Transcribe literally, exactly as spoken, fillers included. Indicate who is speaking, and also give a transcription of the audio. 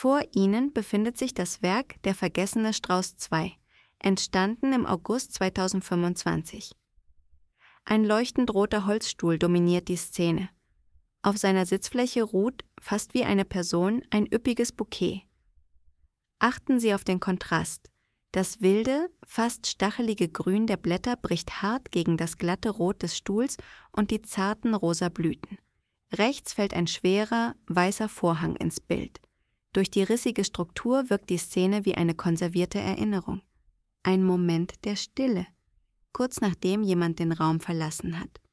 Speaker 1: Vor ihnen befindet sich das Werk Der vergessene Strauß zwei, entstanden im August zweitausendfünfundzwanzig. Ein leuchtend roter Holzstuhl dominiert die Szene. Auf seiner Sitzfläche ruht, fast wie eine Person, ein üppiges Bouquet. Achten Sie auf den Kontrast. Das wilde, fast stachelige Grün der Blätter bricht hart gegen das glatte Rot des Stuhls und die zarten rosa Blüten. Rechts fällt ein schwerer, weißer Vorhang ins Bild. Durch die rissige Struktur wirkt die Szene wie eine konservierte Erinnerung. Ein Moment der Stille, kurz nachdem jemand den Raum verlassen hat.